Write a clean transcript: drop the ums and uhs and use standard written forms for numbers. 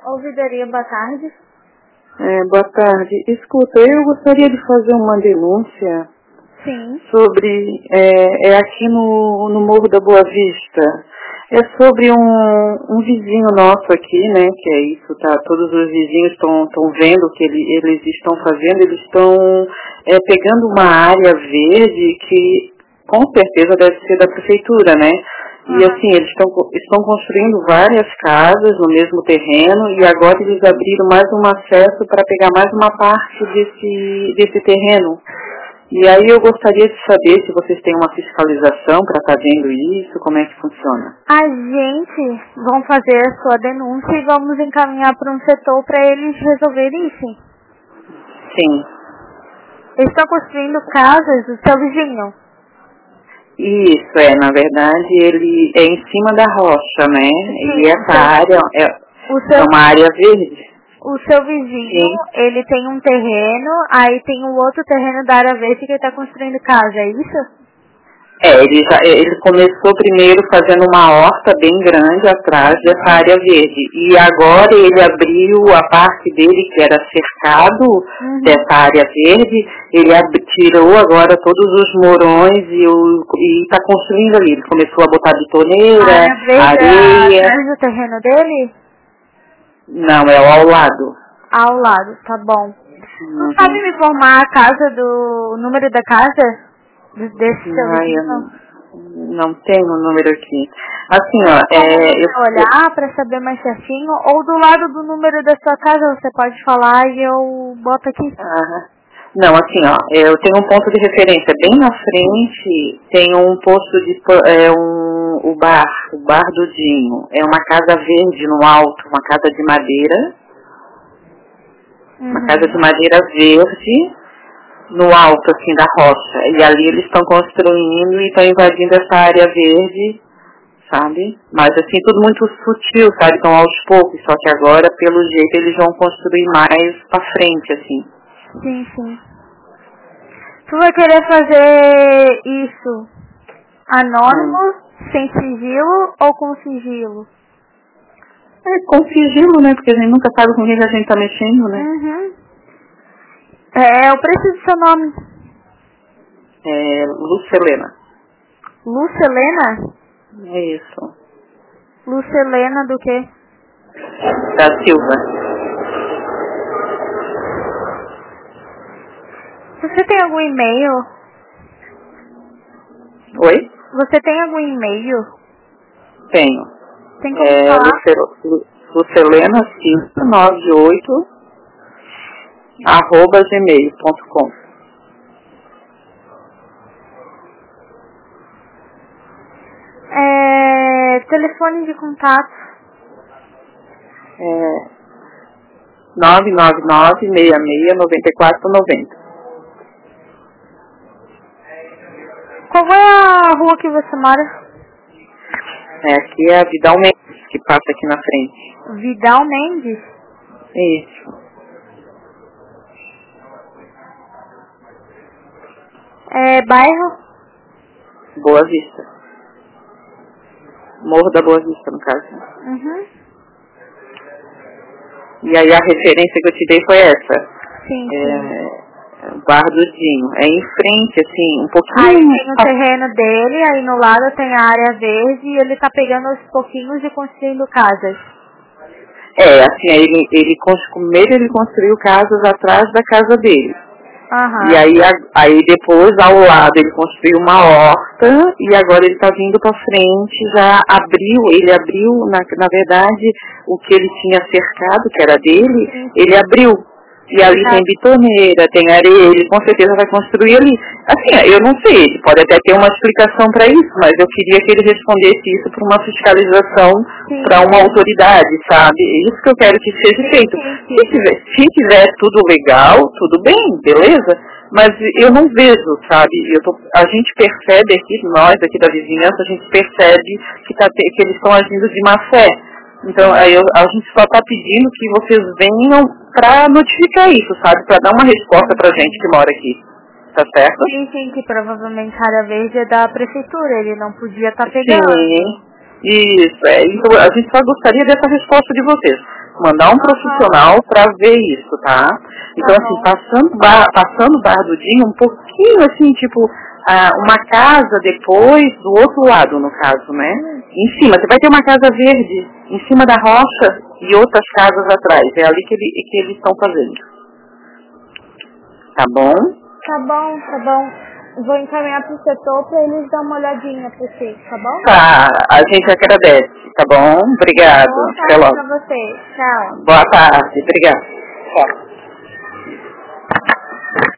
Ouvidoria, boa tarde. Boa tarde. Escuta, eu gostaria de fazer uma denúncia. Sim. Sobre, aqui no Morro da Boa Vista. É sobre um vizinho nosso aqui, né, que é isso, tá? Todos os vizinhos estão vendo o que eles estão fazendo, eles estão pegando uma área verde que com certeza deve ser da prefeitura, né? E assim, eles estão construindo várias casas no mesmo terreno e agora eles abriram mais um acesso para pegar mais uma parte desse terreno. E aí eu gostaria de saber se vocês têm uma fiscalização para estar vendo isso, como é que funciona. A gente vai fazer a sua denúncia e vamos encaminhar para um setor para eles resolverem isso. Sim. Eles estão construindo casas do seu vizinho. Isso, na verdade ele é em cima da rocha, né? Sim, e essa área é uma área verde. O seu vizinho, ele tem um terreno, aí tem um outro terreno da área verde que ele está construindo casa, é isso? Ele começou primeiro fazendo uma horta bem grande atrás dessa área verde. E agora ele abriu a parte dele que era cercado dessa área verde, ele tirou agora todos os morões e está construindo ali. Ele começou a botar bitoneira, areia. Atrás do terreno dele? Não, é ao lado. Ao lado, tá bom. Não sabe me informar a casa o número da casa? Desse seu vizinho? Não tenho o número aqui. Assim, eu olhar para saber mais certinho, ou do lado do número da sua casa você pode falar e eu boto aqui. Não, assim, eu tenho um ponto de referência. Bem na frente tem um posto de o bar do Dinho. É uma casa verde no alto, uma casa de madeira. Uma casa de madeira verde no alto, assim, da rocha. E ali eles estão construindo e estão invadindo essa área verde, sabe? Mas, assim, tudo muito sutil, sabe? Então, aos poucos. Só que agora, pelo jeito, eles vão construir mais pra frente, assim. Sim, sim. Tu vai querer fazer isso anônimo, sem sigilo ou com sigilo? Com sigilo, né? Porque a gente nunca sabe com quem a gente tá mexendo, né? Eu preciso do seu nome. Lucelena. Lucelena? É isso. Lucelena do quê? Da Silva. Você tem algum e-mail? Oi? Você tem algum e-mail? Tenho. Tem como falar? Lucelena Silva 98 @gmail.com. Telefone de contato. 999-66-9490. Qual é a rua que você mora? Aqui é a Vidal Mendes, que passa aqui na frente. Vidal Mendes? Isso. Bairro? Boa Vista. Morro da Boa Vista, no caso. E aí a referência que eu te dei foi essa. Sim. Bar do Dinho. É em frente, assim, um pouquinho... Aí tem o terreno dele, aí no lado tem a área verde e ele tá pegando aos pouquinhos e construindo casas. Assim, primeiro ele construiu casas atrás da casa dele. E aí depois, ao lado, ele construiu uma horta e agora ele está vindo para frente, ele abriu, na verdade, o que ele tinha cercado, que era dele, ele abriu. E ali tem bitoneira, tem areia, ele com certeza vai construir ali. Assim, eu não sei, ele pode até ter uma explicação para isso, mas eu queria que ele respondesse isso para uma fiscalização, para uma autoridade, sabe? É isso que eu quero que seja feito. Se tiver tudo legal, tudo bem, beleza? Mas eu não vejo, sabe? A gente percebe aqui, nós aqui da vizinhança, a gente percebe que eles estão agindo de má fé. Então, a gente só está pedindo que vocês venham para notificar isso, sabe? Para dar uma resposta para a gente que mora aqui. Tá certo? Sim, que provavelmente a área verde é da prefeitura, ele não podia estar pegando. Sim, isso. Então, a gente só gostaria dessa resposta de vocês. mandar um profissional para ver isso, tá? Então, assim, passando o Bar do Dinho, um pouquinho, assim, tipo, uma casa depois, do outro lado, no caso, né? Em cima, você vai ter uma casa verde, em cima da rocha, e outras casas atrás. É ali que eles estão fazendo. Tá bom? Tá bom. Vou encaminhar pro setor para eles dar uma olhadinha pra você, tá bom? Tá, a gente agradece, tá bom? Obrigado. Boa tarde pra você. Tchau. Boa tarde, obrigado. Tchau.